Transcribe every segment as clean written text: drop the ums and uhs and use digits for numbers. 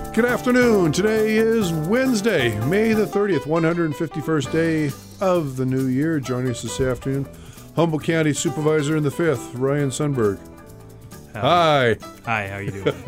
Good afternoon. Today is Wednesday, May the 30th, 151st day of the new year. Joining us this afternoon, Humboldt County Supervisor in the 5th, Ryan Sundberg. Hi. Hi, how you doing?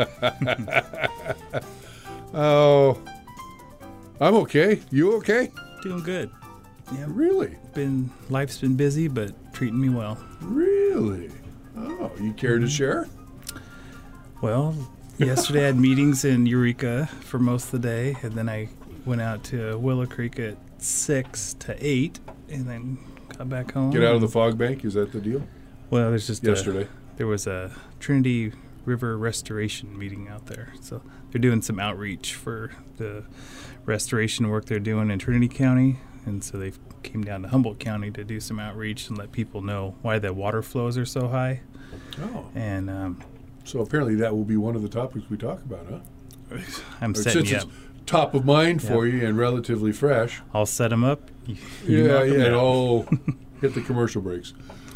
Oh, I'm okay. You okay? Doing good. Yeah, Really? life's been busy, but treating me well. Really? Oh, you care to share? Well, yesterday I had meetings in Eureka for most of the day, and then I went out to Willow Creek at 6 to 8, and then got back home. Get out of the fog bank? Is that the deal? Well, there's just Yesterday. there was a Trinity River restoration meeting out there, so they're doing some outreach for the restoration work they're doing in Trinity County, and so they came down to Humboldt County to do some outreach and let people know why the water flows are so high. Oh. And So apparently that will be one of the topics we talk about, huh? I'm setting Since you it's up. top of mind for you and relatively fresh. I'll set them up. You Yeah, knock 'em yeah. down. Oh, hit the commercial breaks.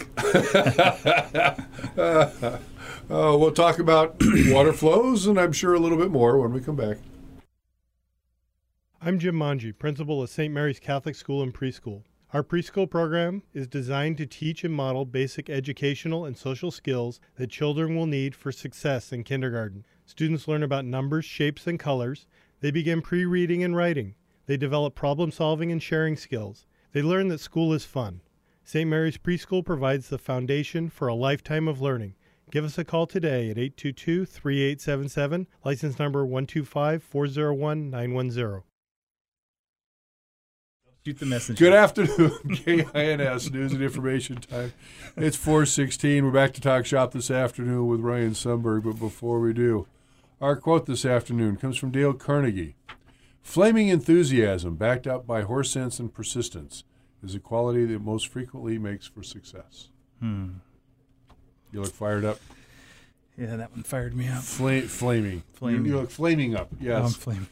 We'll talk about water flows and I'm sure a little bit more when we come back. I'm Jim Manji, principal of St. Mary's Catholic School and Preschool. Our preschool program is designed to teach and model basic educational and social skills that children will need for success in kindergarten. Students learn about numbers, shapes, and colors. They begin pre-reading and writing. They develop problem-solving and sharing skills. They learn that school is fun. St. Mary's Preschool provides the foundation for a lifetime of learning. Give us a call today at 822-3877, license number 125-401-910. Shoot the messenger. Good afternoon, KINS News and Information Time. It's 4:16. We're back to Talk Shop this afternoon with Ryan Sundberg, but before we do, our quote this afternoon comes from Dale Carnegie. Flaming enthusiasm backed up by horse sense and persistence is a quality that most frequently makes for success. You look fired up. Yeah, that one fired me up. Flaming. Flaming. You look flaming up, Oh, I'm yes. flamed.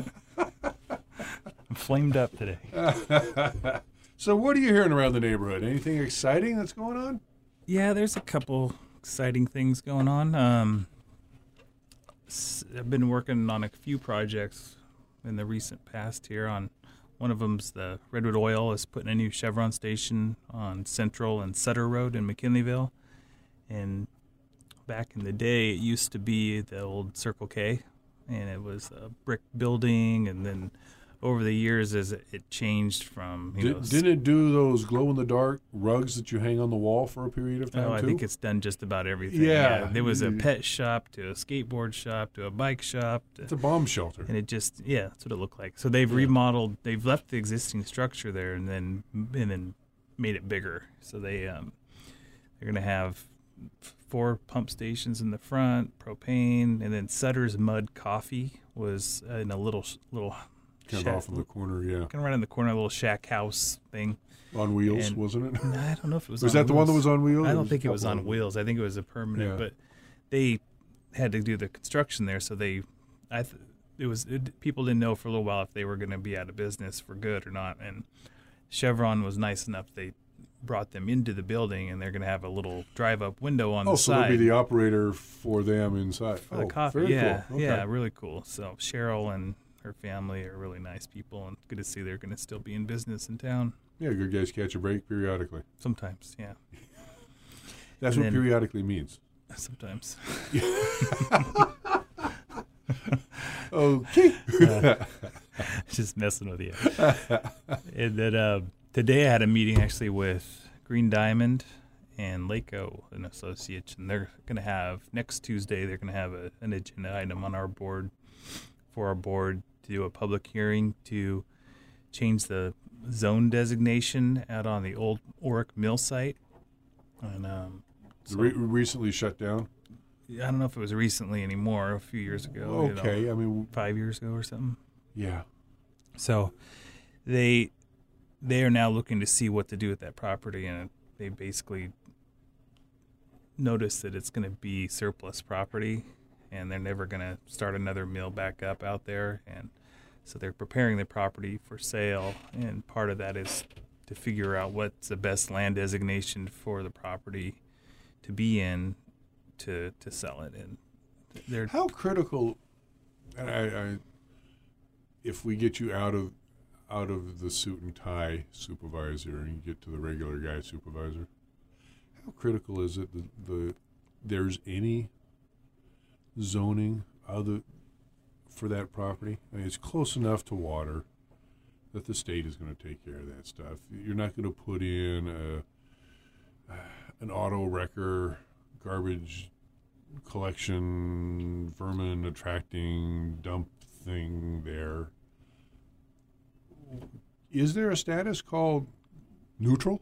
I'm flamed up today. So what are you hearing around the neighborhood? Anything exciting that's going on? Yeah, there's a couple exciting things going on. I've been working on a few projects in the recent past here. On one of them's the Redwood Oil is putting a new Chevron station on Central and Sutter Road in McKinleyville. And back in the day, it used to be the old Circle K, and it was a brick building. And then over the years, as it changed from Didn't it do those glow-in-the-dark rugs that you hang on the wall for a period of time, I too? think it's done just about everything. Yeah. There was a pet shop to a skateboard shop to a bike shop. It's a bomb shelter. And it just, that's what it looked like. So they've remodeled, they've left the existing structure there and then made it bigger. So they're going to have 4 pump stations in the front, propane, and then Sutter's Mud Coffee was in a little Kind of off in the corner, yeah. kind of right in the corner, a little shack house thing. On wheels, And- wasn't it? I don't know if it was Was on that the one that was wheels. on wheels? I Or don't think a it was couple on of them? wheels. I think it was a permanent, Yeah. but they had to do the construction there, so people didn't know for a little while if they were going to be out of business for good or not. And Chevron was nice enough; they brought them into the building, and they're going to have a little drive-up window on the So side. they'll be the operator for them inside. for the coffee. Very Yeah, cool. Okay. yeah, really cool. So Cheryl and her family are really nice people, and good to see they're going to still be in business in town. Yeah, good guys catch a break periodically. Sometimes, yeah, That's And what then- periodically means. sometimes. Okay. Just messing with you. And then today I had a meeting actually with Green Diamond and Laco and Associates, and they're going to have next Tuesday. They're going to have an agenda item on our board to do a public hearing to change the zone designation out on the old Oric Mill site. And Recently shut down. I don't know if it was recently anymore. A few years ago. Okay, I mean, 5 years ago or something. yeah. So they are now looking to see what to do with that property, and they basically noticed that it's going to be surplus property, and they're never going to start another mill back up out there. And so they're preparing the property for sale, and part of that is to figure out what's the best land designation for the property to be in to sell it. And they're How critical And I if we get you out of the suit and tie supervisor and you get to the regular guy supervisor, how critical is it that there's any zoning for that property? I mean, it's close enough to water that the state is going to take care of that stuff. You're not going to put in an auto wrecker, garbage collection, vermin attracting dump thing there. Is there a status called neutral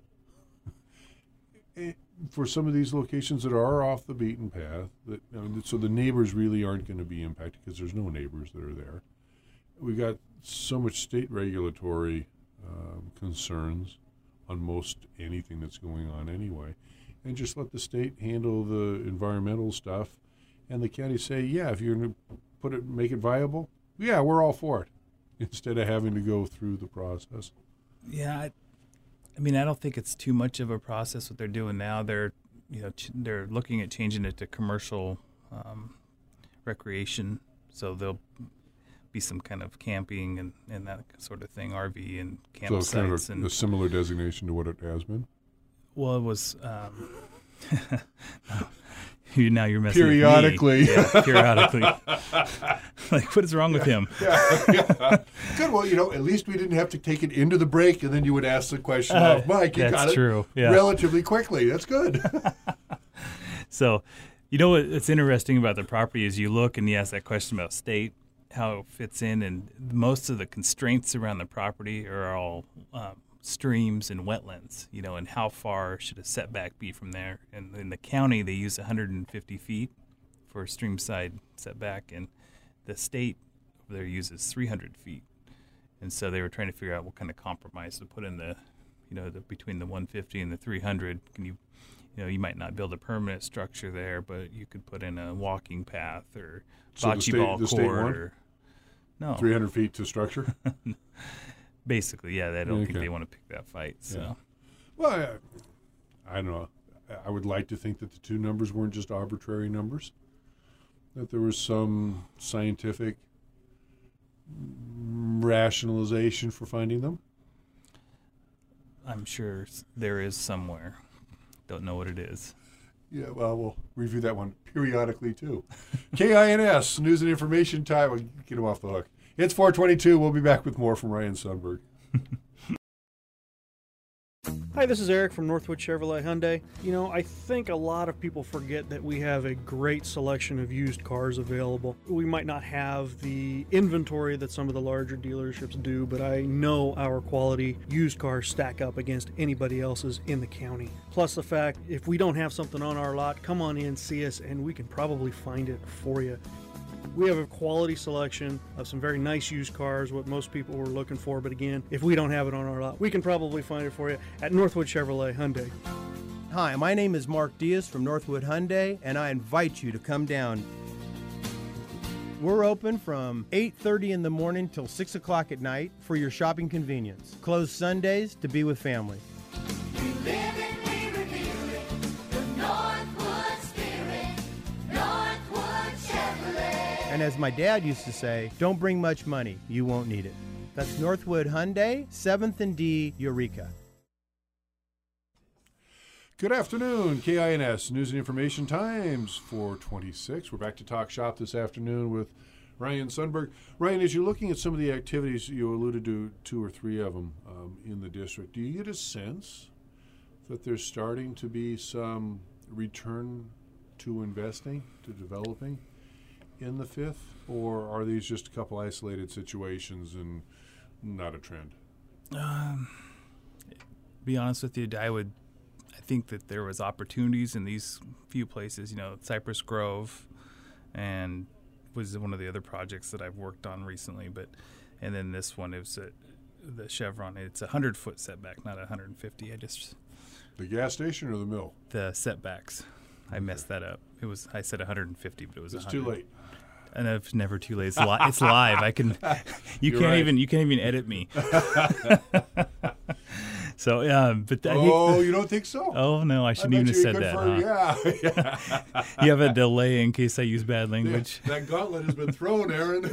for some of these locations that are off the beaten path? So the neighbors really aren't going to be impacted because there's no neighbors that are there. We got so much state regulatory concerns on most anything that's going on anyway, and just let the state handle the environmental stuff, and the county say, yeah, if you're going to make it viable, yeah, we're all for it, instead of having to go through the process. Yeah, I mean, I don't think it's too much of a process what they're doing now. They're they're looking at changing it to commercial recreation, so there'll be some kind of camping and that sort of thing, RV and campsites. So kind of a similar designation to what it has been? Well, it was... now you're messing periodically. With me. Yeah, periodically. Like, what is wrong with him? Yeah. Good. Well, at least we didn't have to take it into the break, and then you would ask the question of Mike. You got it true. Yeah. Relatively quickly. That's good. So, what's interesting about the property is you look and you ask that question about state, how it fits in, and most of the constraints around the property are all streams and wetlands, and how far should a setback be from there. And in the county, they use 150 feet for a stream side setback, and the state over there uses 300 feet. And so they were trying to figure out what kind of compromise to put in between the 150 and the 300. Can you might not build a permanent structure there, but you could put in a walking path or bocce ball court. No, 300 feet to structure. Basically, yeah. I don't think they want to pick that fight. So, yeah. Well, I don't know. I would like to think that the two numbers weren't just arbitrary numbers. That there was some scientific rationalization for finding them. I'm sure there is somewhere. Don't know what it is. Yeah, well, we'll review that one periodically, too. KINS, News and Information Time. We'll get him off the hook. It's 4:22. We'll be back with more from Ryan Sundberg. Hi, this is Eric from Northwood Chevrolet Hyundai. I think a lot of people forget that we have a great selection of used cars available. We might not have the inventory that some of the larger dealerships do, but I know our quality used cars stack up against anybody else's in the county. Plus the fact, if we don't have something on our lot, come on in, see us, and we can probably find it for you. We have a quality selection of some very nice used cars, what most people were looking for. But again, if we don't have it on our lot, we can probably find it for you at Northwood Chevrolet Hyundai. Hi, my name is Mark Diaz from Northwood Hyundai, and I invite you to come down. We're open from 8:30 in the morning till 6 o'clock at night for your shopping convenience. Closed Sundays to be with family. We live it, we reveal it, the Northwood spirit, Northwood Chevrolet. And as my dad used to say, don't bring much money, you won't need it. That's Northwood Hyundai, 7th and D, Eureka. Good afternoon, KINS News and Information Times 426. We're back to Talk Shop this afternoon with Ryan Sundberg. Ryan, as you're looking at some of the activities, you alluded to 2 or 3 of them in the district. Do you get a sense that there's starting to be some return to investing, to developing in the 5th? Or are these just a couple isolated situations and not a trend? Be honest with you, I think that there was opportunities in these few places. Cypress Grove, and was one of the other projects that I've worked on recently. And then this one, it was the Chevron. It's 100-foot setback, not 150. The gas station or the mill? The setbacks. I messed that up. I said 150, but it was 100. It's too late. And it's never too late. It's live. You can't even edit me. So, but I Oh, think, you don't think so? oh no, I shouldn't even have said that. Huh? Yeah. You have a delay in case I use bad language. That gauntlet has been thrown, Aaron.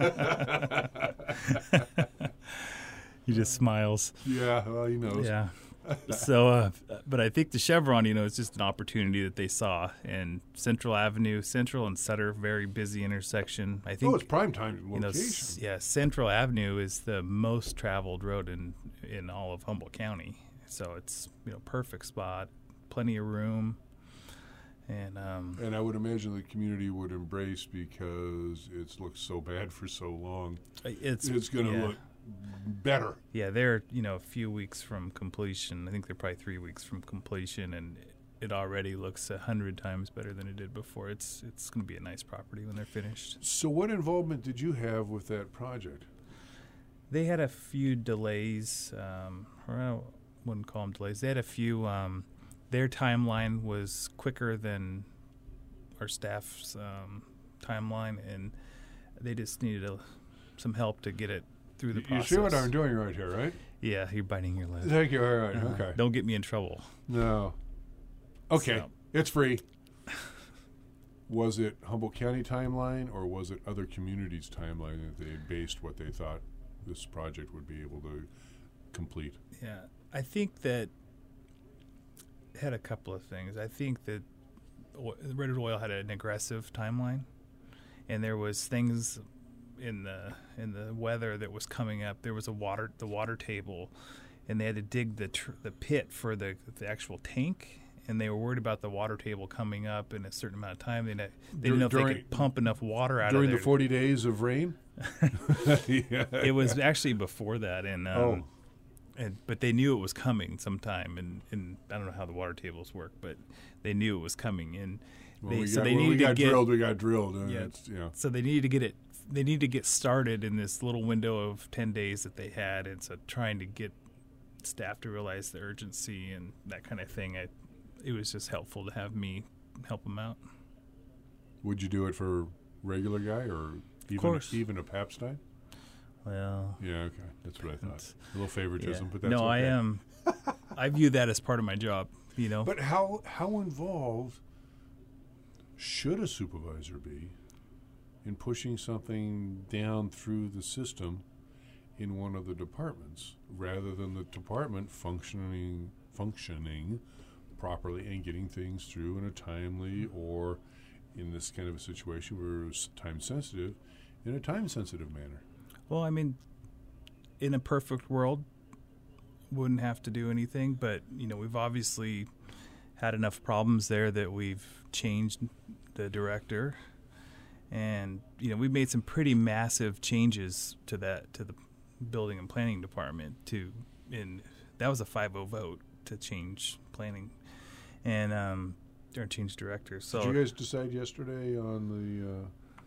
He just smiles. Yeah, well, he knows. Yeah. So, but I think the Chevron, it's just an opportunity that they saw. And Central and Sutter, very busy intersection. I think Oh, it's prime time location. Central Avenue is the most traveled road in all of Humboldt County. So it's perfect spot, plenty of room, and I would imagine the community would embrace because it's looked so bad for so long. it's going to look better. Yeah, they're a few weeks from completion. I think they're probably 3 weeks from completion, and it already looks 100 times better than it did before. It's going to be a nice property when they're finished. So what involvement did you have with that project? They had a few delays, or I wouldn't call them delays. They had a few. Their timeline was quicker than our staff's timeline, and they just needed some help to get it through the process. You see what I'm doing right here, right? Yeah, you're biting your lip. Thank you. All right. Okay. Don't get me in trouble. No. Okay. So- It's free. Was it Humboldt County timeline or was it other communities' timeline that they based what they thought this project would be able to complete? Yeah, I think that it had a couple of things. I think that Redwood Oil had an aggressive timeline, and there was things in the weather that was coming up. There was the water table, and they had to dig the pit for the actual tank, and they were worried about the water table coming up in a certain amount of time. They didn't know if they could pump enough water out of there. During the 40 days of rain? Yeah. It was actually before that, and but they knew it was coming sometime, and I don't know how the water tables work, but they knew it was coming, and We got drilled. Yeah. It's, So they needed to get it. They needed to get started in this little window of 10 days that they had, and so trying to get staff to realize the urgency and that kind of thing. It was just helpful to have me help them out. Would you do it for a regular guy or even a Papstein? Well, Yeah, okay. That's what I thought. A little favoritism, yeah. but that's no, okay. I am. I view that as part of my job. But how involved should a supervisor be in pushing something down through the system in one of the departments rather than the department functioning properly and getting things through in a timely, or in this kind of a situation where it's time sensitive, in a time sensitive manner? Well, I mean, in a perfect world, wouldn't have to do anything, but we've obviously had enough problems there that we've changed the director, and we've made some pretty massive changes to the building and planning department and that was a 5-0 vote to change planning and or change directors. So did you guys decide yesterday on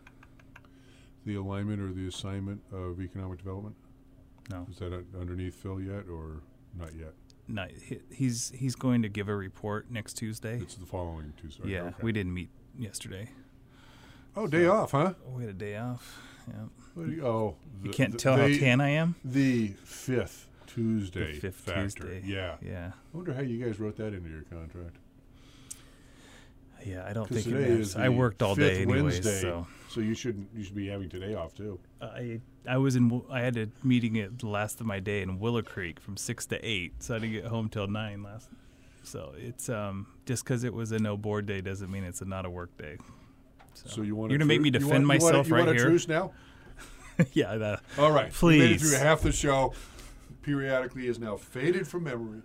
the alignment or the assignment of economic development? No. Is that underneath Phil yet, or not yet? No, he's going to give a report next Tuesday. It's the following Tuesday. Yeah, Okay. we didn't meet yesterday. Oh, day off, huh? We had a day off. Yeah. What do you You can't tell how tan I am. The fifth Tuesday The fifth factor. Tuesday. Yeah. Yeah. I wonder how you guys wrote that into your contract. Yeah, I don't 'Cause think it today matters. is I the worked all fifth day anyways, Wednesday, so you should be having today off too. I was in. I had a meeting at the last of my day in Willow Creek from 6 to 8, so I didn't get home till 9 last. So it's just because it was a no board day doesn't mean it's not a work day. So you want You're gonna make me defend myself you right want here? a truce now? Yeah. All right. Please. We made it through half the show. Periodically is now faded from memory.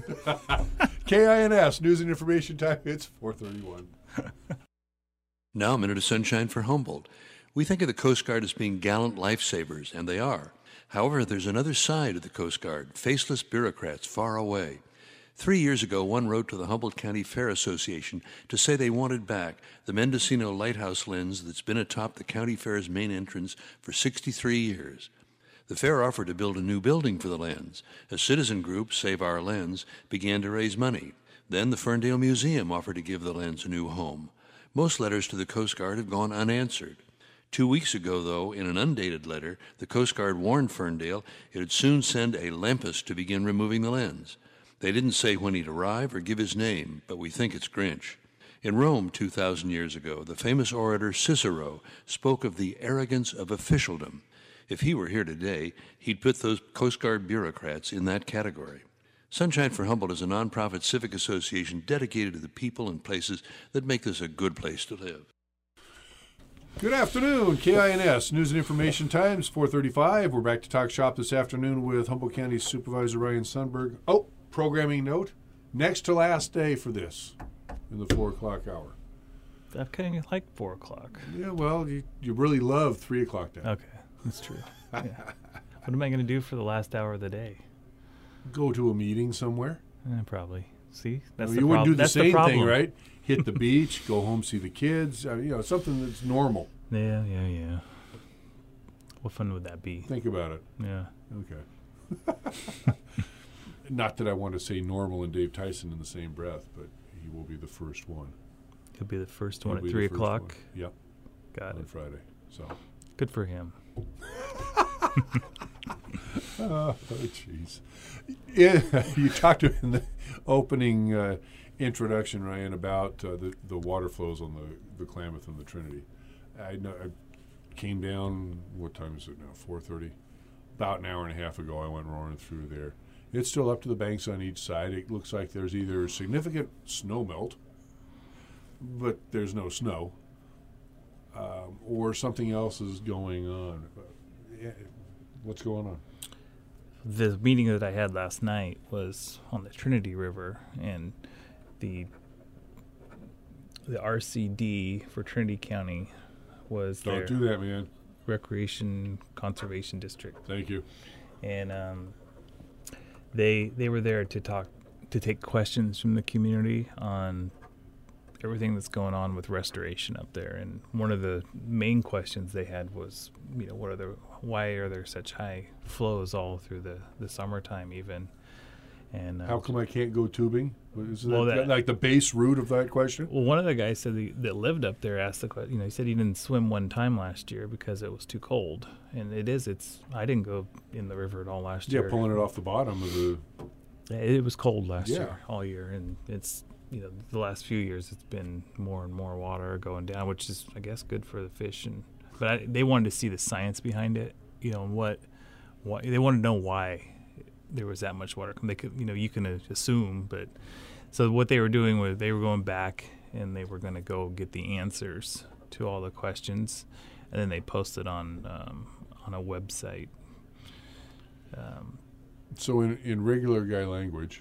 KINS, News and Information Time. It's 4:31. Now a minute of sunshine for Humboldt. We think of the Coast Guard as being gallant lifesavers, and they are. However, there's another side of the Coast Guard, faceless bureaucrats far away. 3 years ago, one wrote to the Humboldt County Fair Association to say they wanted back the Mendocino Lighthouse lens that's been atop the county fair's main entrance for 63 years. The fair offered to build a new building for the lens. A citizen group, Save Our Lens, began to raise money. Then the Ferndale Museum offered to give the lens a new home. Most letters to the Coast Guard have gone unanswered. 2 weeks ago, though, in an undated letter, the Coast Guard warned Ferndale it would soon send a Lampus to begin removing the lens. They didn't say when he'd arrive or give his name, but we think it's Grinch. In Rome 2,000 years ago, the famous orator Cicero spoke of the arrogance of officialdom. If he were here today, he'd put those Coast Guard bureaucrats in that category. Sunshine for Humboldt is a nonprofit civic association dedicated to the people and places that make this a good place to live. Good afternoon, KINS News and Information Times, 4:35. We're back to talk shop this afternoon with Humboldt County Supervisor Ryan Sundberg. Oh, programming note, next to last day for this in the 4 o'clock hour. I kind of like 4 o'clock. Yeah, well, you really love 3 o'clock now. Okay, that's true. Yeah. What am I going to do for the last hour of the day? Go to a meeting somewhere. Probably. See, that's No, the you wouldn't do the That's same problem. thing, right? Hit the beach, go home, see the kids. Something that's normal. Yeah. What fun would that be? Think about it. Yeah. Okay. Not that I want to say normal and Dave Tyson in the same breath, but he will be the first one. He'll be the first He'll one at be 3 the first o'clock. one. Yep, Got on it. Friday. So. Good for him. Oh, jeez. Yeah, you talked in the opening introduction, Ryan, about the water flows on the Klamath and the Trinity. I came down, what time is it now, 4:30? About an hour and a half ago, I went roaring through there. It's still up to the banks on each side. It looks like there's either significant snow melt, but there's no snow, or something else is going on. What's going on? The meeting that I had last night was on the Trinity River, and the RCD for Trinity County was Don't their do that, man. Recreation Conservation District, Thank you. and they were there to take questions from the community on everything that's going on with restoration up there. And one of the main questions they had was, why are there such high flows all through the summertime even? And How come I can't go tubing? Isn't Well, that that- like the base root of that question? Well, one of the guys said that lived up there asked the question. He said he didn't swim one time last year because it was too cold. And I didn't go in the river at all last Yeah, year. pulling it off the bottom of the. It was cold last Yeah. year, all year, and it's the last few years it's been more and more water going down, which is I guess good for the fish. But they wanted to see the science behind it, and why they wanted to know why there was that much water. They could, you can assume, but so what they were doing was they were going back and they were going to go get the answers to all the questions, and then they posted on a website. So in regular guy language,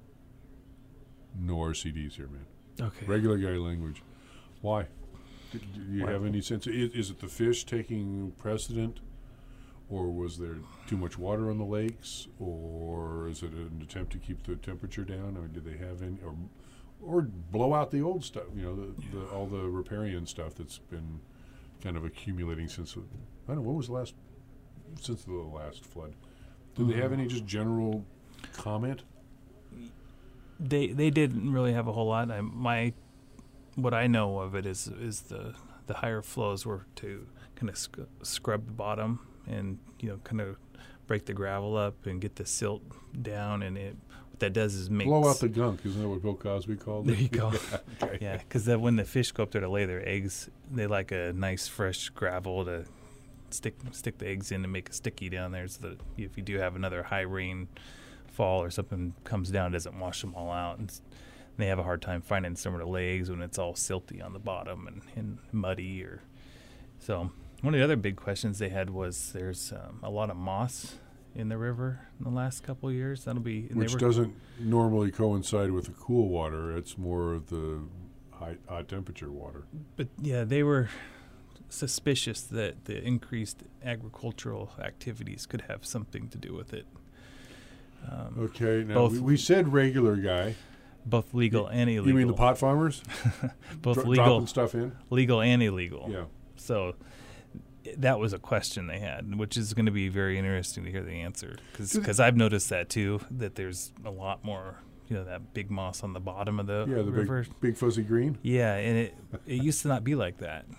no RCDs here, man. Okay. Regular guy language. Why? Do you have any sense? Is it the fish taking precedent, or was there too much water on the lakes, or is it an attempt to keep the temperature down? I mean, do they have any, or blow out the old stuff? All the riparian stuff that's been kind of accumulating since I don't know what was since the last flood. Did they have any just general comment? They didn't really have a whole lot. What I know of it is the higher flows were to kind of scrub the bottom and kind of break the gravel up and get the silt down, and what that does is makes Blow out the gunk, isn't that what Bill Cosby called it? There you go. Okay. Yeah, because when the fish go up there to lay their eggs, they like a nice fresh gravel to stick the eggs in and make it sticky down there, so that if you do have another high rain fall or something comes down, it doesn't wash them all out. And they have a hard time finding somewhere to lay eggs when it's all silty on the bottom and muddy. So one of the other big questions they had was there's a lot of moss in the river in the last couple of years. Which doesn't normally coincide with the cool water. It's more of the high temperature water. But yeah, they were suspicious that the increased agricultural activities could have something to do with it. Okay, now both- we said regular guy. Both legal and illegal. You mean the pot farmers? Both Dropping legal, stuff in? legal and illegal. Yeah. So that was a question they had, which is going to be very interesting to hear the answer, because I've noticed that too. That there's a lot more, that big moss on the bottom of the Yeah, the river. big fuzzy green. Yeah, and it used to not be like that.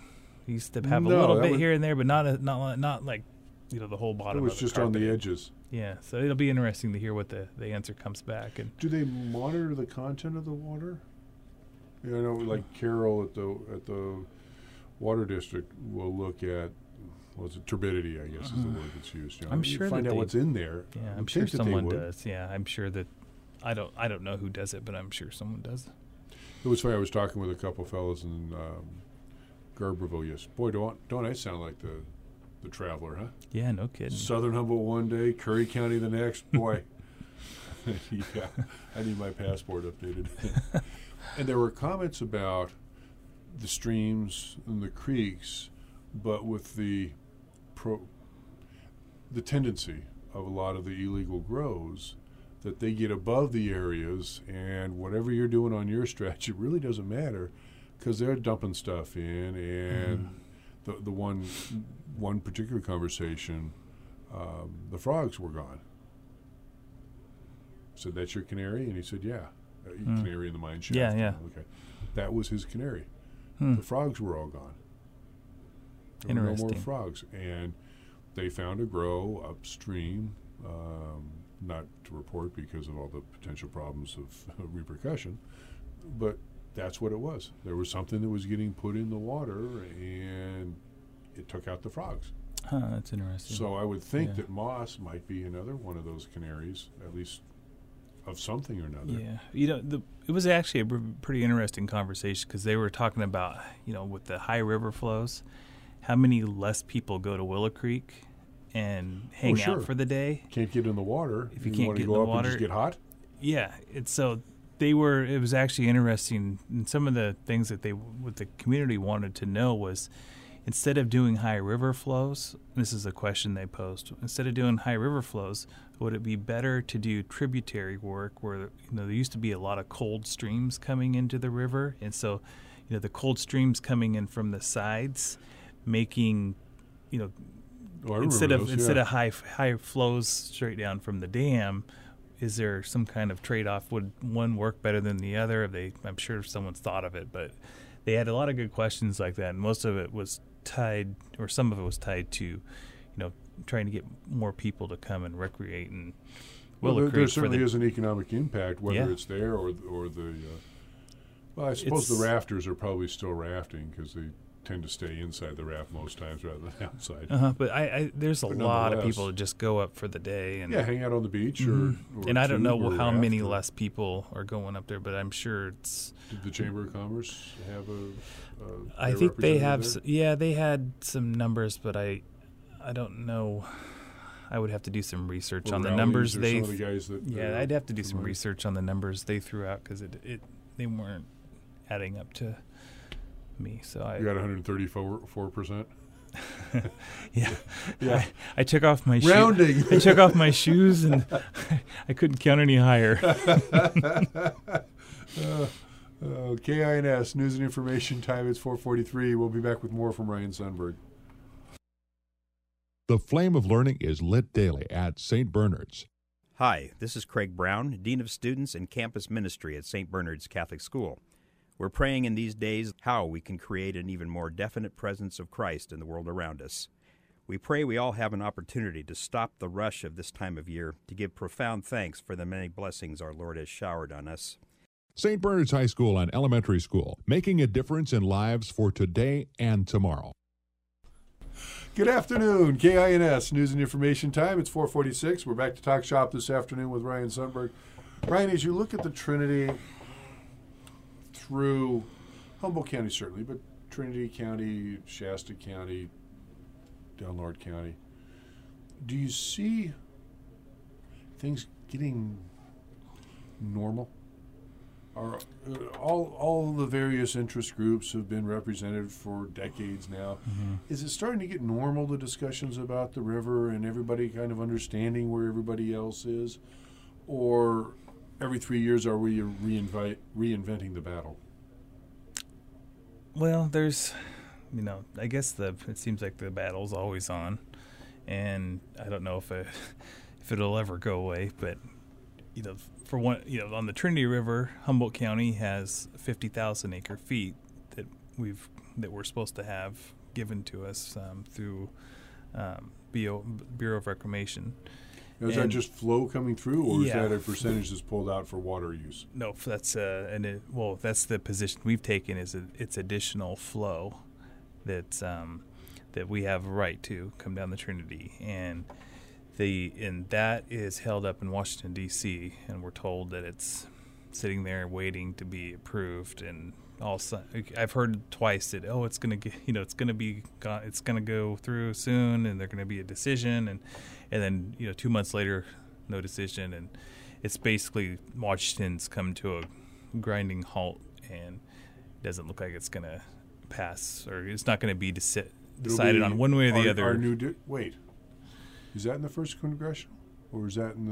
He used to have a No, little that bit was- here and there, but not like the whole bottom. It was of just carpet. on the edges. Yeah, so it'll be interesting to hear what the answer comes back. And Do they monitor the content of the water? I know, like Carol at the water district will look at what's it, turbidity, I guess is the word that's used. You know, I'm you sure find that out they- what's in there. yeah, You'd I'm sure think that they someone would. does. Yeah, I'm sure that I don't know who does it, but I'm sure someone does. It was funny. I was talking with a couple fellows in Garberville. Yes, boy, don't I sound like the traveler, huh? Yeah, no kidding. Southern Humboldt one day, Curry County the next. Boy, yeah, I need my passport updated. And there were comments about the streams and the creeks, but with the tendency of a lot of the illegal grows that they get above the areas, and whatever you're doing on your stretch, it really doesn't matter because they're dumping stuff in. And the one particular conversation, the frogs were gone. I said, "That's your canary?" And he said, "Yeah, canary in the mine shaft." Yeah, yeah. Okay, that was his canary. Hmm. The frogs were all gone. There were no more Interesting. frogs, and they found a grow upstream. Not to report because of all the potential problems of repercussion, but that's what it was. There was something that was getting put in the water, and it took out the frogs. Huh, that's interesting. So I would think Yeah. that moss might be another one of those canaries, at least of something or another. Yeah, it was actually a pretty interesting conversation because they were talking about, with the high river flows, how many less people go to Willow Creek and hang sure. out for the day. Can't get in the water. If you can't want get to in go the up and water- just get hot. Yeah, it's so it was actually interesting. And some of the things that what the community wanted to know was, instead of doing high river flows, this is a question they posed. Instead of doing high river flows, would it be better to do tributary work where there used to be a lot of cold streams coming into the river, and so the cold streams coming in from the sides, making Oh, I instead remember those, of high flows straight down from the dam, is there some kind of trade-off? Would one work better than the other? I'm sure someone's thought of it, but they had a lot of good questions like that, and most of it was tied, or some of it was tied to, trying to get more people to come and recreate in Well, Willow there Creek. certainly is an economic impact, whether Yeah. it's there or the. Well, I suppose the It's- rafters are probably still rafting because they tend to stay inside the raft most times rather than outside. But there's a But lot of nonetheless. people that just go up for the day, and Yeah, hang out on the beach or and I don't tube know or how raft many or- less people are going up there, but I'm sure it's. Did the Chamber of Commerce have I their think they have. representative Yeah, they had some numbers, but I don't know. I would have to do some research there? on Or the Rowley's numbers or they. some of the guys that, Yeah, I'd have to do some familiar? research on the numbers they threw out because they weren't adding up to me. So You got 134%. yeah. Yeah. I took off my Rounding. I took off my shoes and I couldn't count any higher. KINS News and Information Time. It's 4:43. We'll be back with more from Ryan Sundberg. The flame of learning is lit daily at St. Bernard's. Hi, this is Craig Brown, Dean of Students and Campus Ministry at St. Bernard's Catholic School. We're praying in these days how we can create an even more definite presence of Christ in the world around us. We pray we all have an opportunity to stop the rush of this time of year to give profound thanks for the many blessings our Lord has showered on us. St. Bernard's High School and Elementary School, making a difference in lives for today and tomorrow. Good afternoon, KINS News and Information Time. It's 4:46. We're back to Talk Shop this afternoon with Ryan Sundberg. Ryan, as you look at the Trinity through Humboldt County, certainly, but Trinity County, Shasta County, Del County, do you see things getting normal? Are all the various interest groups have been represented for decades now. Is it starting to get normal, the discussions about the river and everybody kind of understanding where everybody else is? Or every 3 years are we reinventing the battle? Well, there's, I guess it seems like the battle's always on, and I don't know if it'll ever go away. But for one, on the Trinity River, Humboldt County has 50,000 acre feet that we're supposed to have given to us through Bureau of Reclamation. Now, is that And- just flow coming through, or is Yeah. that a percentage that's pulled out for water use? No, that's that's the position we've taken. Is it's additional flow that's that we have a right to come down the Trinity, and that is held up in Washington D.C. and we're told that it's sitting there waiting to be approved. And also, I've heard twice that it's going to get it's going to go through soon, and there's going to be a decision, and then 2 months later, no decision, and it's basically Washington's come to a grinding halt, and it doesn't look like it's going to pass, or it's not going to be decided It'll be on one way or the other. Our wait, is that in the first congressional, or is that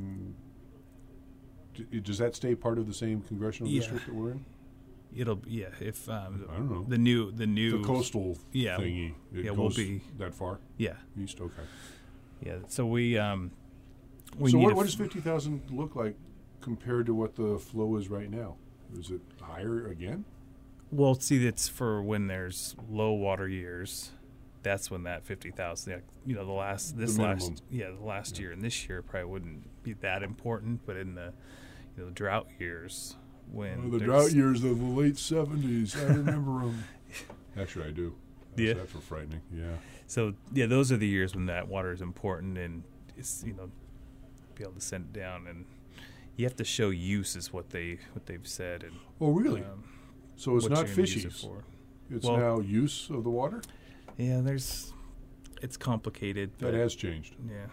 does that stay part of the same congressional district that we're in? It'll if I don't know. the new The coastal Yeah. thingy. It we'll goes be that far yeah east. Okay. yeah. So we So need what does 50,000 look like compared to what the flow is right now? Is it higher again? Well, see, it's for when there's low water years. That's when that 50,000. The last year and this year probably wouldn't be that important, but in the drought years when The there's- drought years of the late 70s, I remember them. Actually, I do. Yeah. That's frightening. Yeah. So those are the years when that water is important, and it's be able to send it down, and you have to show use is what they've said. And Oh, really? So it's what not you're gonna use it fishies. for. It's Well- now use of the water? Yeah, it's complicated. That but, has changed. yeah.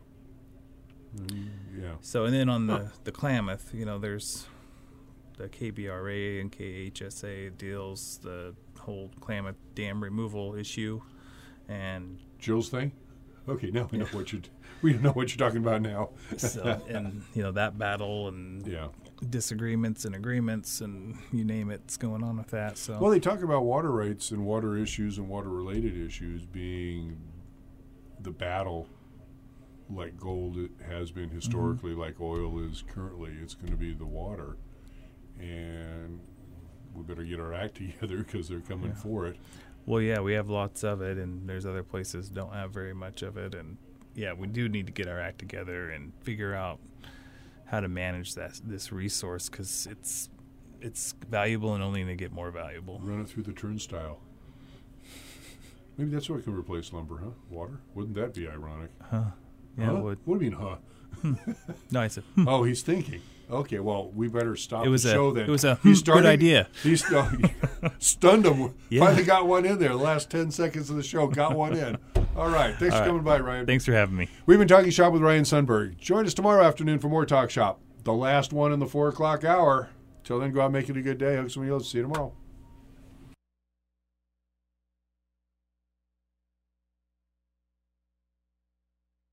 Yeah. So and then on the Klamath, there's the KBRA and KHSA deals the whole Klamath dam removal issue, and Jill's thing? Okay, now we know what you're talking about now. so and that battle and Yeah. disagreements and agreements and you name it's going on with that. So Well, they talk about water rights and water issues and water-related issues being the battle, like gold it has been historically, like oil is currently. It's going to be the water, and we better get our act together because they're coming for it. well, yeah, we have lots of it, and there's other places don't have very much of it, and yeah, we do need to get our act together and figure out how to manage this resource, because it's valuable and only going to get more valuable. Run it through the turnstile. Maybe that's what can replace lumber, huh? Water? Wouldn't that be ironic? Yeah, Huh? it would. What do you mean, huh? No, I said, Oh, he's thinking. Okay, well, we better stop It was the a- show then. it was a, He's good idea. He's stunned him. Yeah. Finally got one in there. The last 10 seconds of the show, got one in. All right. Thanks for coming by, Ryan. Thanks for having me. We've been Talking Shop with Ryan Sundberg. Join us tomorrow afternoon for more Talk Shop. The last one in the 4 o'clock hour. Till then, go out and make it a good day. Hug some of you. See you tomorrow.